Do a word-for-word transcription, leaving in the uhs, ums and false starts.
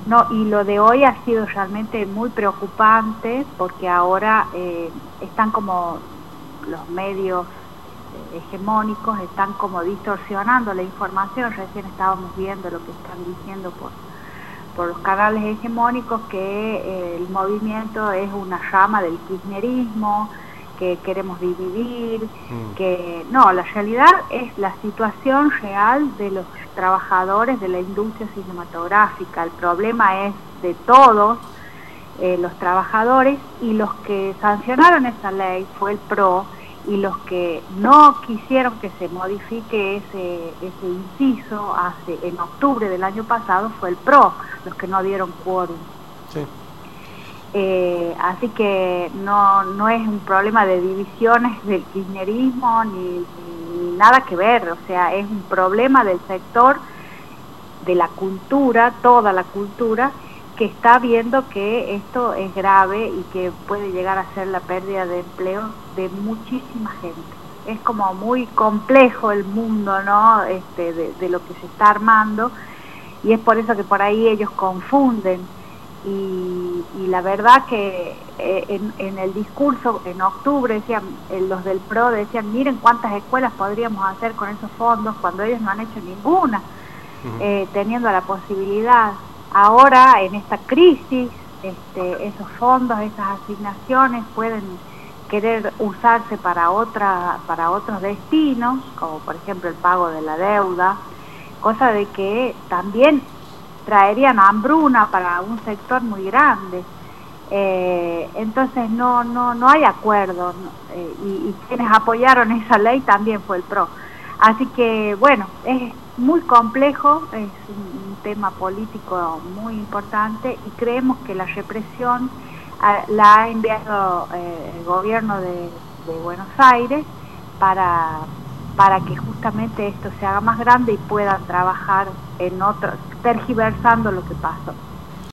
No, y lo de hoy ha sido realmente muy preocupante porque ahora eh, están como los medios eh, hegemónicos, están como distorsionando la información. Recién estábamos viendo lo que están diciendo por, por los canales hegemónicos, que eh, el movimiento es una rama del kirchnerismo, que queremos dividir, mm. que no, la realidad es la situación real de los trabajadores de la industria cinematográfica. El problema es de todos eh, los trabajadores, y los que sancionaron esa ley fue el PRO, y los que no quisieron que se modifique ese, ese inciso hace, en octubre del año pasado fue el PRO, los que no dieron quórum. Sí. Eh, así que no, no es un problema de divisiones del kirchnerismo ni, ni nada que ver, o sea, es un problema del sector de la cultura, toda la cultura, que está viendo que esto es grave y que puede llegar a ser la pérdida de empleo de muchísima gente. Es como muy complejo el mundo, ¿no? Este, de, de lo que se está armando, y es por eso que por ahí ellos confunden. Y, y la verdad que eh, en, en el discurso en octubre decían, eh, los del PRO decían, miren cuántas escuelas podríamos hacer con esos fondos, cuando ellos no han hecho ninguna, uh-huh. eh, teniendo la posibilidad. Ahora en esta crisis, este, esos fondos, esas asignaciones pueden querer usarse para otra, para otros destinos, como por ejemplo el pago de la deuda, cosa de que también traerían hambruna para un sector muy grande. Eh, entonces no no no hay acuerdo, no, eh, y, y quienes apoyaron esa ley también fue el PRO. Así que bueno, es muy complejo, es un, un tema político muy importante, y creemos que la represión a, la ha enviado eh, el gobierno de, de Buenos Aires para para que justamente esto se haga más grande y puedan trabajar en otro, tergiversando lo que pasó.